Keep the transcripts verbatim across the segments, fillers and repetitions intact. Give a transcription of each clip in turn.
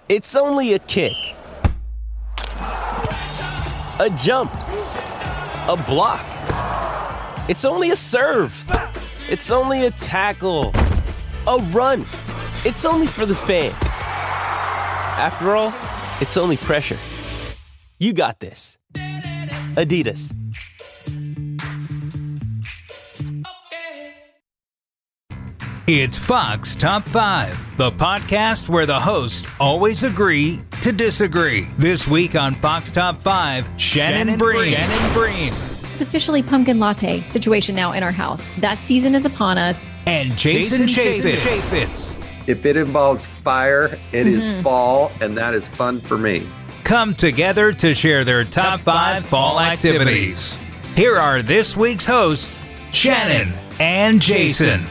It's only a kick, a jump, a block. It's only a serve. It's only a tackle, a run. It's only for the fans. After all, it's only pressure. You got this. Adidas. It's Fox Top five, the podcast where the hosts always agree to disagree. This week on Fox Top five, Shannon, Shannon Bream. Shannon Bream. It's officially pumpkin latte situation now in our house. That season is upon us. And Jason, Jason Chaffetz. Chaffetz. If it involves fire, it mm-hmm. is fall, and that is fun for me. Come together to share their top, top five, five fall activities. activities. Here are this week's hosts, Shannon and Jason.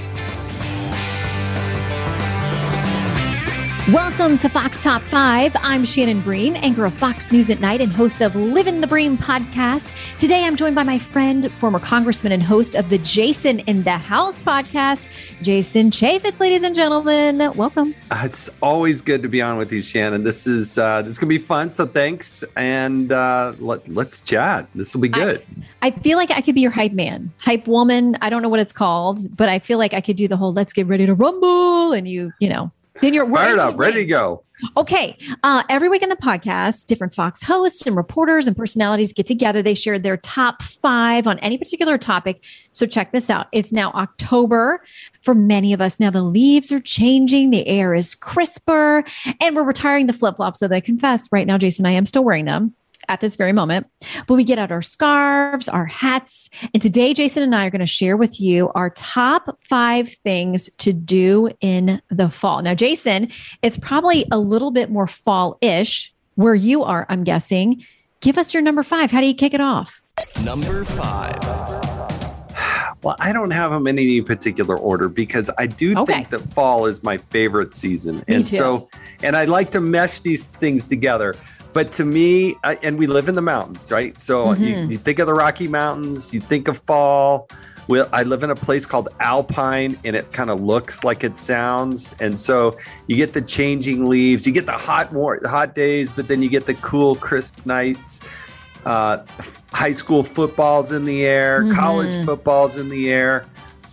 Welcome to Fox Top five. I'm Shannon Bream, anchor of Fox News at Night and host of Livin' the Bream podcast. Today, I'm joined by my friend, former congressman and host of the Jason in the House podcast, Jason Chaffetz, ladies and gentlemen. Welcome. Uh, it's always good to be on with you, Shannon. This is uh, this is gonna be fun, so thanks, and uh, let, let's chat. This will be good. I, I feel like I could be your hype man, hype woman. I don't know what it's called, but I feel like I could do the whole "let's get ready to rumble" and you, you know. Then you're fired up, ready to go. Okay. Uh, every week in the podcast, different Fox hosts and reporters and personalities get together. They share their top five on any particular topic. So check this out. It's now October for many of us. Now the leaves are changing. The air is crisper and we're retiring the flip-flops. So I confess right now, Jason, I am still wearing them at this very moment, but we get out our scarves, our hats. And today, Jason and I are going to share with you our top five things to do in the fall. Now, Jason, it's probably a little bit more fall-ish where you are, I'm guessing. Give us your number five. How do you kick it off? Number five. Well, I don't have them in any particular order because I do okay. think that fall is my favorite season. Me and too. so, and I like to mesh these things together. But to me, I, and we live in the mountains, right? So mm-hmm. you, you think of the Rocky Mountains, you think of fall. Well, I live in a place called Alpine, and it kind of looks like it sounds. And so you get the changing leaves, you get the hot, more hot days, but then you get the cool, crisp nights. Uh, high school football's in the air, mm-hmm. college football's in the air.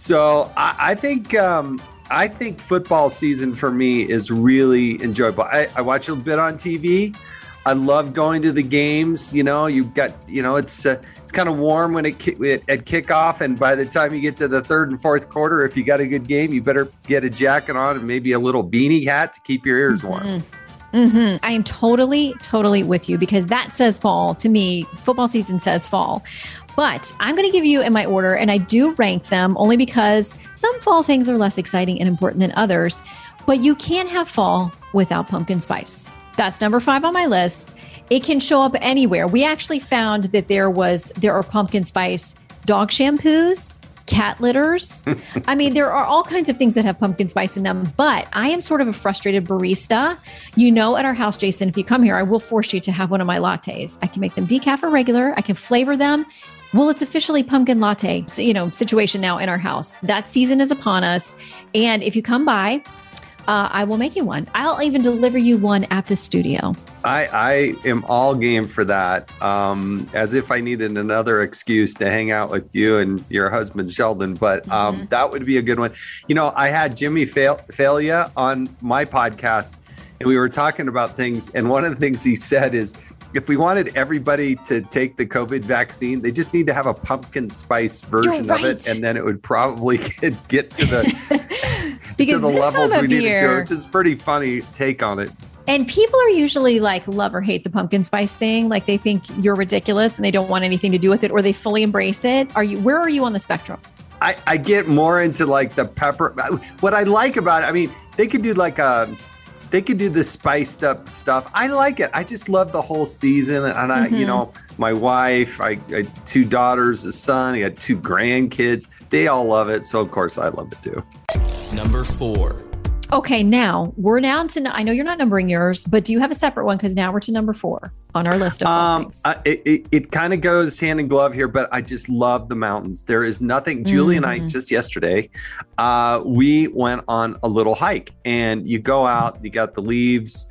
So I, I think um, I think football season for me is really enjoyable. I, I watch a bit on T V. I love going to the games. You know, you've got, you know, it's uh, it's kind of warm when it at kickoff, and by the time you get to the third and fourth quarter, if you got a good game, you better get a jacket on and maybe a little beanie hat to keep your ears warm. Mm-hmm. Mm-hmm. I am totally, totally with you because that says fall to me. Football season says fall, but I'm going to give you in my order, and I do rank them only because some fall things are less exciting and important than others. But you can't have fall without pumpkin spice. That's number five on my list. It can show up anywhere. We actually found that there was there are pumpkin spice dog shampoos, cat litters. I mean, there are all kinds of things that have pumpkin spice in them, but I am sort of a frustrated barista. You know, at our house, Jason, if you come here, I will force you to have one of my lattes. I can make them decaf or regular. I can flavor them. Well, it's officially pumpkin latte, you know, situation now in our house. That season is upon us. And if you come by, Uh, I will make you one. I'll even deliver you one at the studio. I, I am all game for that. Um, as if I needed another excuse to hang out with you and your husband, Sheldon. But um, mm-hmm. that would be a good one. You know, I had Jimmy Fail- Failure on my podcast, and we were talking about things. And one of the things he said is, if we wanted everybody to take the COVID vaccine, they just need to have a pumpkin spice version right. of it. And then it would probably get, get to the, because to the this levels time we of needed year, to, which is pretty funny take on it. And people are usually like love or hate the pumpkin spice thing. Like they think you're ridiculous and they don't want anything to do with it, or they fully embrace it. Are you, where are you on the spectrum? I, I get more into like the pepper. What I like about it, I mean, they could do like a, they could do the spiced up stuff. I like it. I just love the whole season. And I, mm-hmm. you know, my wife, I, I had two daughters, a son, I had two grandkids. They all love it. So of course I love it too. Number four. Okay, now we're down to, I know you're not numbering yours, but do you have a separate one? Because now we're to number four on our list of um, things. Uh, it it, it kind of goes hand in glove here, but I just love the mountains. There is nothing, Julie mm-hmm. and I just yesterday, uh, we went on a little hike, and you go out, you got the leaves,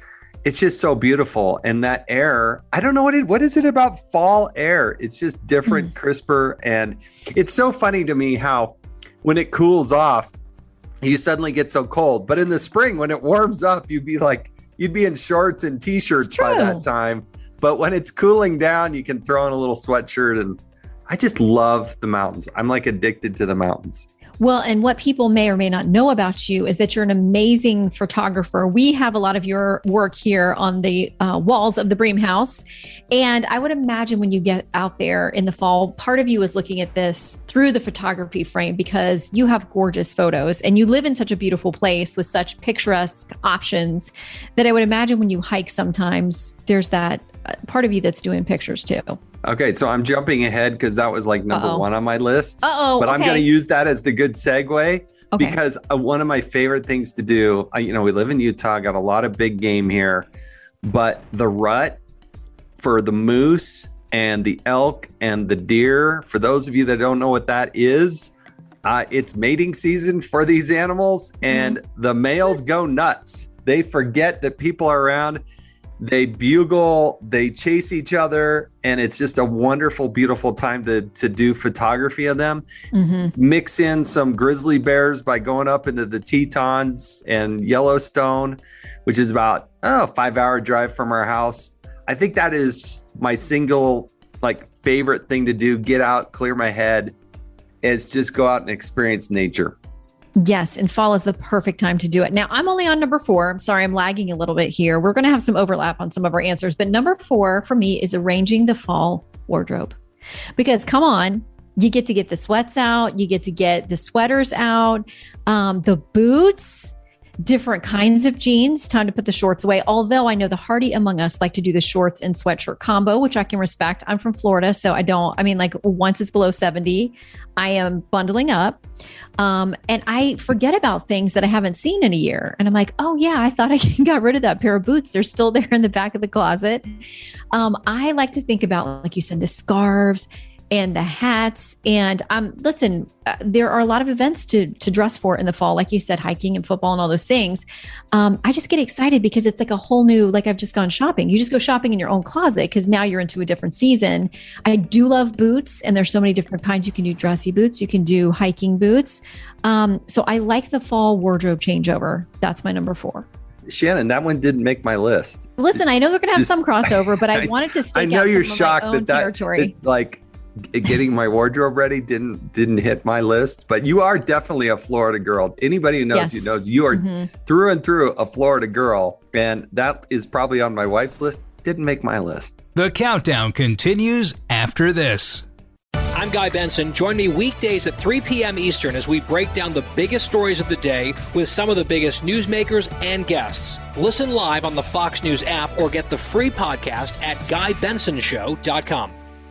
it's just so beautiful. And that air, I don't know what it, what is it about fall air? It's just different, mm. crisper. And it's so funny to me how when it cools off, you suddenly get so cold. But in the spring, when it warms up, you'd be like, you'd be in shorts and t-shirts by that time. But when it's cooling down, you can throw in a little sweatshirt. And I just love the mountains. I'm like addicted to the mountains. Well, and what people may or may not know about you is that you're an amazing photographer. We have a lot of your work here on the uh, walls of the Bream House. And I would imagine when you get out there in the fall, part of you is looking at this through the photography frame because you have gorgeous photos and you live in such a beautiful place with such picturesque options that I would imagine when you hike sometimes, there's that part of you that's doing pictures too. Okay, so I'm jumping ahead because that was like number Uh-oh. one on my list. Uh-oh, but okay. I'm going to use that as the good segue okay. because uh, one of my favorite things to do, uh, you know, we live in Utah, got a lot of big game here, but the rut for the moose and the elk and the deer, for those of you that don't know what that is, uh, it's mating season for these animals and mm-hmm. the males go nuts. They forget that people are around. They bugle, they chase each other, and it's just a wonderful, beautiful time to to do photography of them. Mm-hmm. Mix in some grizzly bears by going up into the Tetons and Yellowstone, which is about oh, a five-hour drive from our house. I think that is my single like favorite thing to do. Get out, clear my head, is just go out and experience nature. Yes, and fall is the perfect time to do it. Now, I'm only on number four. I'm sorry, I'm lagging a little bit here. We're going to have some overlap on some of our answers, but number four for me is arranging the fall wardrobe. Because come on, you get to get the sweats out, you get to get the sweaters out, um, the boots, different kinds of jeans, time to put the shorts away. Although I know the hardy among us like to do the shorts and sweatshirt combo, which I can respect. I'm from Florida, so I don't, I mean, like once it's below seventy, I am bundling up. Um, and I forget about things that I haven't seen in a year. And I'm like, oh yeah, I thought I got rid of that pair of boots. They're still there in the back of the closet. Um, I like to think about, like you said, the scarves and the hats. And um, listen, uh, there are a lot of events to to dress for in the fall, like you said, hiking and football and all those things. Um, I just get excited because it's like a whole new, like I've just gone shopping. You just go shopping in your own closet because now you're into a different season. I do love boots, and there's so many different kinds. You can do dressy boots, you can do hiking boots. Um, so I like the fall wardrobe changeover. That's my number four. Shannon, that one didn't make my list. Listen, I know they're going to have just, some crossover, but I, I wanted to stake I know out you're some shocked of my own that, that territory. That, like getting my wardrobe ready didn't didn't hit my list, but you are definitely a Florida girl. Anybody who knows yes. you knows you are mm-hmm. through and through a Florida girl, and that is probably on my wife's list. Didn't make my list. The countdown continues after this. I'm Guy Benson. Join me weekdays at three p.m. Eastern as we break down the biggest stories of the day with some of the biggest newsmakers and guests. Listen live on the Fox News app or get the free podcast at guy benson show dot com.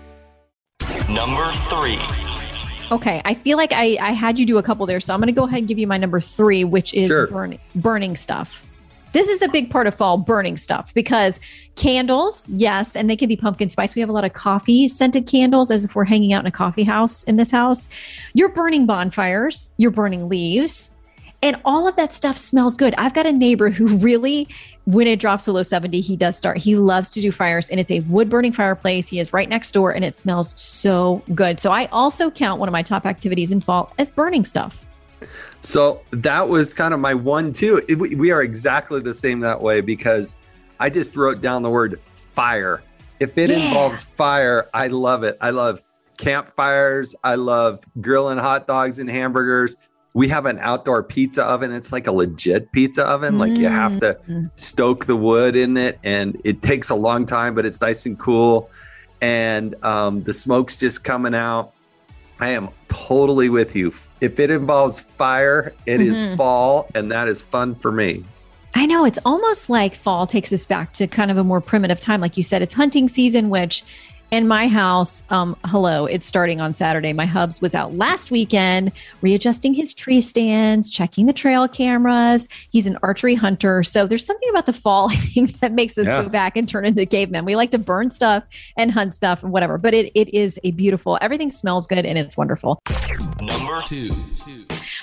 Number three. Okay, I feel like I, I had you do a couple there, so I'm going to go ahead and give you my number three, which is sure. burning, burning stuff. This is a big part of fall, burning stuff, because candles, yes, and they can be pumpkin spice. We have a lot of coffee scented candles as if we're hanging out in a coffee house in this house. You're burning bonfires, you're burning leaves, and all of that stuff smells good. I've got a neighbor who really, when it drops below seventy, he does start, he loves to do fires, and it's a wood burning fireplace. He is right next door, and it smells so good. So I also count one of my top activities in fall as burning stuff. So that was kind of my one, too. It, we are exactly the same that way because I just wrote down the word fire. If it yeah. involves fire, I love it. I love campfires. I love grilling hot dogs and hamburgers. We have an outdoor pizza oven. It's like a legit pizza oven. Mm. Like you have to stoke the wood in it, and it takes a long time, but it's nice and cool. And um, the smoke's just coming out. I am totally with you. If it involves fire, it mm-hmm. is fall, and that is fun for me. I know. It's almost like fall takes us back to kind of a more primitive time. Like you said, it's hunting season, which in my house, um, hello, it's starting on Saturday. My hubs was out last weekend, readjusting his tree stands, checking the trail cameras. He's an archery hunter. So there's something about the fall, I think, that makes us yeah. go back and turn into cavemen. We like to burn stuff and hunt stuff and whatever, but it it is a beautiful, everything smells good and it's wonderful. Number two.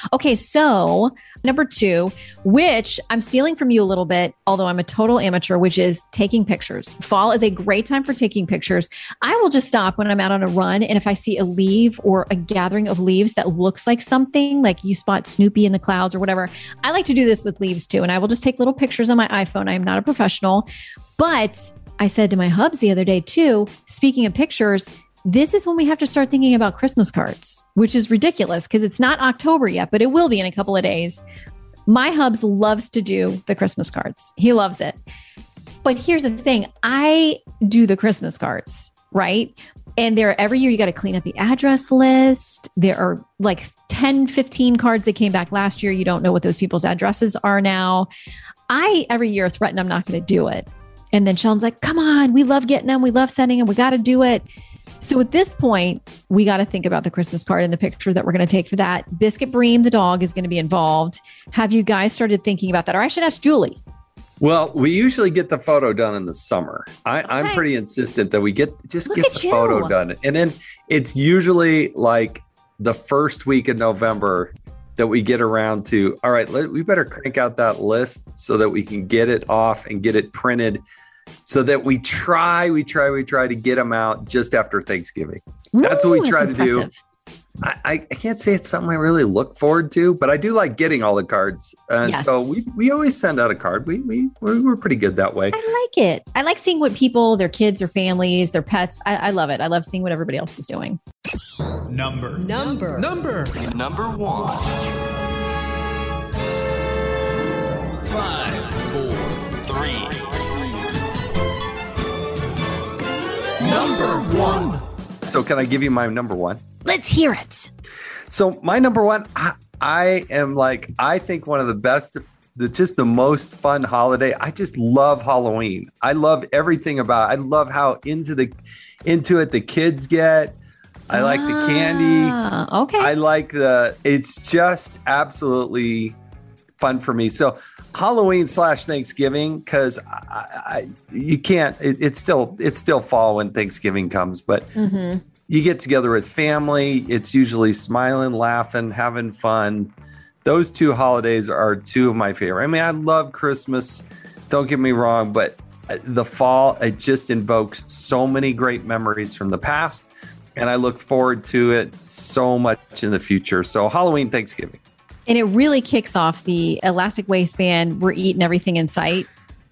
Okay, so number two, which I'm stealing from you a little bit, although I'm a total amateur, which is taking pictures. Fall is a great time for taking pictures. I will just stop when I'm out on a run. And if I see a leaf or a gathering of leaves that looks like something, like you spot Snoopy in the clouds or whatever, I like to do this with leaves too. And I will just take little pictures on my iPhone. I am not a professional, but I said to my hubs the other day too, speaking of pictures, this is when we have to start thinking about Christmas cards, which is ridiculous because it's not October yet, but it will be in a couple of days. My hubs loves to do the Christmas cards. He loves it. But here's the thing. I do the Christmas cards, right? And there, every year you got to clean up the address list. There are like ten, fifteen cards that came back last year. You don't know what those people's addresses are now. I, every year, threaten I'm not going to do it. And then Sheldon's like, come on, we love getting them. We love sending them. We got to do it. So at this point, we got to think about the Christmas card and the picture that we're going to take for that. Biscuit Bream, the dog, is going to be involved. Have you guys started thinking about that? Or I should ask Julie. Well, we usually get the photo done in the summer. I, okay. I'm pretty insistent that we get just Look get the you. photo done. And then it's usually like the first week of November that we get around to, all right, let, we better crank out that list so that we can get it off and get it printed. So that we try, we try, we try to get them out just after Thanksgiving. That's Ooh, what we try to impressive. do. I, I can't say it's something I really look forward to, but I do like getting all the cards. And yes. so we, we always send out a card. We, we, we're, we're pretty good that way. I like it. I like seeing what people, their kids, their families, their pets. I, I love it. I love seeing what everybody else is doing. Number. Number. Number. Number one. Five. Four. Three. Number one. So can I give you my number one? Let's hear it. So my number one, I, I am like, I think one of the best, the just the most fun holiday. I just love Halloween. I love everything about it. I love how into the into it the kids get. I like the candy. Ah, okay. I like the, it's just absolutely fun for me. So Halloween slash Thanksgiving, because I, I, you can't, it, it's still, it's still fall when Thanksgiving comes, but mm-hmm. you get together with family. It's usually smiling, laughing, having fun. Those two holidays are two of my favorite. I mean, I love Christmas, don't get me wrong, but the fall, it just invokes so many great memories from the past. And I look forward to it so much in the future. So Halloween, Thanksgiving. And it really kicks off the elastic waistband. We're eating everything in sight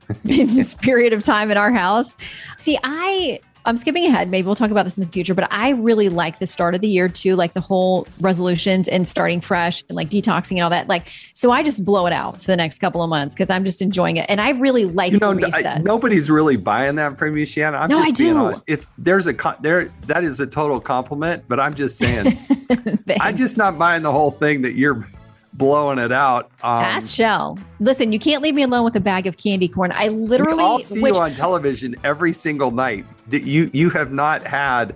in this period of time at our house. See, I, I'm skipping ahead. Maybe we'll talk about this in the future, but I really like the start of the year too, like the whole resolutions and starting fresh and like detoxing and all that. Like, so I just blow it out for the next couple of months because I'm just enjoying it. And I really like you know, the reset. I, nobody's really buying that from you, Shannon. I'm no, just I being do. honest. It's there's a there that is a total compliment, but I'm just saying, I'm just not buying the whole thing that you're blowing it out. Um, Ask Shell. Listen, you can't leave me alone with a bag of candy corn. I literally we all see which, you on television every single night. That you you have not had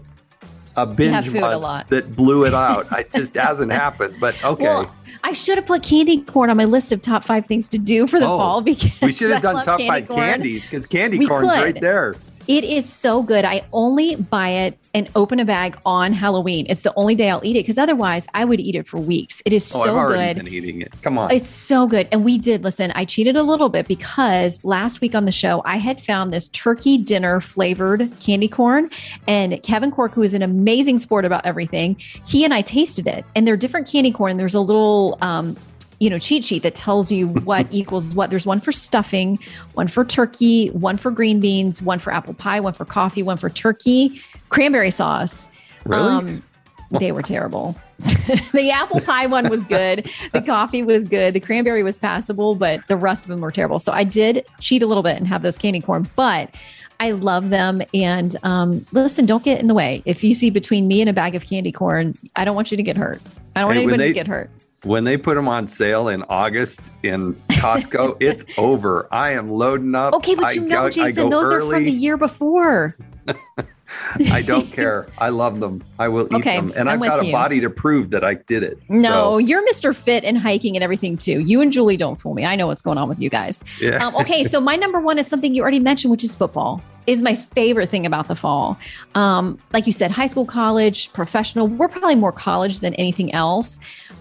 a binge food month a lot. that blew it out. It just hasn't happened. But okay. Well, I should have put candy corn on my list of top five things to do for the oh, fall because we should have I done love top candy five corn. candies because candy We corn's could. right there. It is so good. I only buy it and open a bag on Halloween. It's the only day I'll eat it because otherwise I would eat it for weeks. It is Oh, so I've already good. been eating it. Come on. It's so good. And we did, listen, I cheated a little bit because last week on the show, I had found this turkey dinner flavored candy corn. And Kevin Cork, who is an amazing sport about everything, he and I tasted it. And they're different candy corn. There's a little, um, you know, cheat sheet that tells you what equals what. There's one for stuffing, one for turkey, one for green beans, one for apple pie, one for coffee, one for turkey, cranberry sauce. Really? Um, they were terrible. The apple pie one was good. The coffee was good. The cranberry was passable, but the rest of them were terrible. So I did cheat a little bit and have those candy corn, but I love them. And um, listen, don't get in the way. If you see between me and a bag of candy corn, I don't want you to get hurt. I don't want Hey, when anybody they- to get hurt. When they put them on sale in August in Costco, it's over. I am loading up. Okay, but you I know, go, Jason, those early. are from the year before. I don't care. I love them. I will eat Okay, them. And I'm I've got with a you. body to prove that I did it. No, So, you're Mister Fit and hiking and everything too. You and Julie don't fool me. I know what's going on with you guys. yeah. Um, okay, so my number one is something you already mentioned, which is football. Is my favorite thing about the fall. Um, like you said, high school, college, professional. We're probably more college than anything else.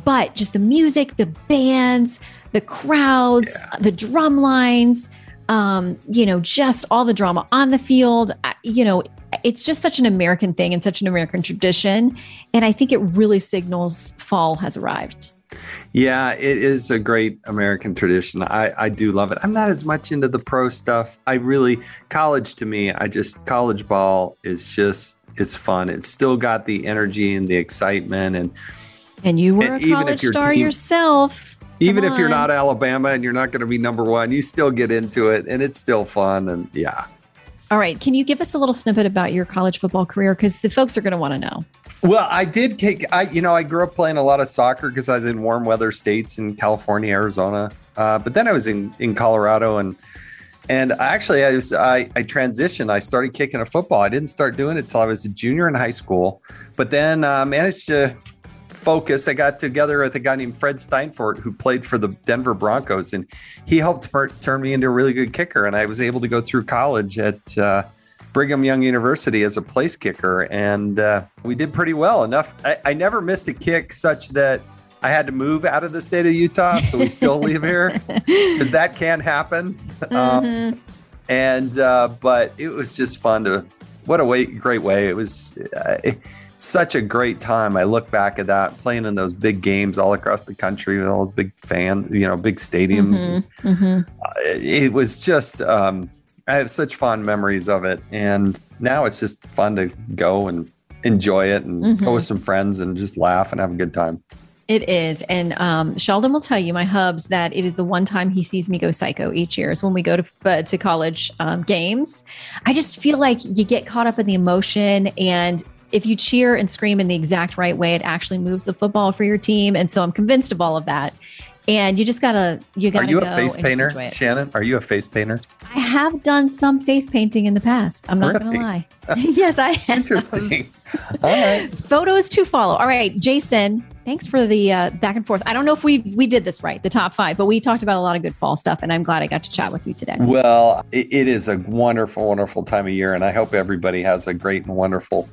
but just the music, the bands, the crowds, yeah. the drum lines, um, you know, just all the drama on the field, you know, it's just such an American thing and such an American tradition. And I think it really signals fall has arrived. Yeah, it is a great American tradition. I, I do love it. I'm not as much into the pro stuff. I really, college to me, I just, college ball is just, it's fun. It's still got the energy and the excitement. And and you were and a college star team, yourself. Come even on. If you're not Alabama and you're not going to be number one, you still get into it and it's still fun. And yeah. All right. Can you give us a little snippet about your college football career? Because the folks are going to want to know. Well, I did take, I, you know, I grew up playing a lot of soccer because I was in warm weather states in California, Arizona. Uh, but then I was in, in Colorado and, and actually I was, I, I transitioned. I started kicking a football. I didn't start doing it till I was a junior in high school, but then uh, managed to focus. I got together with a guy named Fred Steinfort who played for the Denver Broncos, and he helped per- turn me into a really good kicker. And I was able to go through college at uh, Brigham Young University as a place kicker. And uh, we did pretty well enough. I, I never missed a kick such that I had to move out of the state of Utah. So we still live here because that can happen. Mm-hmm. Um, and, uh, but it was just fun to, what a way, great way. It was uh, such a great time. I look back at that, playing in those big games all across the country with all those big fan, you know, big stadiums. Mm-hmm. And, mm-hmm. Uh, it was just, um, I have such fond memories of it. And now it's just fun to go and enjoy it and mm-hmm. go with some friends and just laugh and have a good time. It is. And um, Sheldon will tell you, my hubs, that it is the one time he sees me go psycho each year is when we go to uh, to college um, games. I just feel like you get caught up in the emotion, and if you cheer and scream in the exact right way, it actually moves the football for your team. And so I'm convinced of all of that. And you just gotta, you gotta go. Are you a face painter, Shannon? Are you a face painter? I have done some face painting in the past. I'm not really? gonna lie. Yes, I have. Interesting. All right. Photos to follow. All right, Jason, thanks for the uh, back and forth. I don't know if we we did this right, the top five, but we talked about a lot of good fall stuff, and I'm glad I got to chat with you today. Well, it, it is a wonderful, wonderful time of year, and I hope everybody has a great and wonderful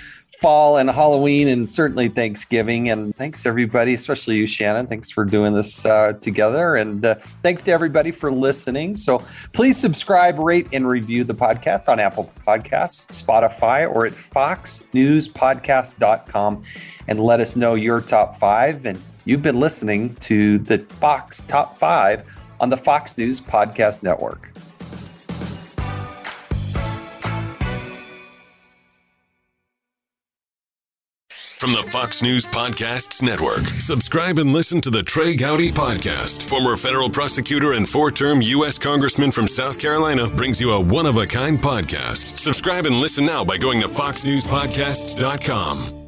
fall and Halloween and certainly Thanksgiving. And thanks everybody, especially you, Shannon. Thanks for doing this uh, together. And uh, thanks to everybody for listening. So please subscribe, rate, and review the podcast on Apple Podcasts, Spotify, or at fox news podcast dot com. And let us know your top five. And you've been listening to the Fox Top Five on the Fox News Podcast Network. From the Fox News Podcasts Network, subscribe and listen to the Trey Gowdy Podcast. Former federal prosecutor and four-term U S Congressman from South Carolina brings you a one-of-a-kind podcast. Subscribe and listen now by going to fox news podcasts dot com.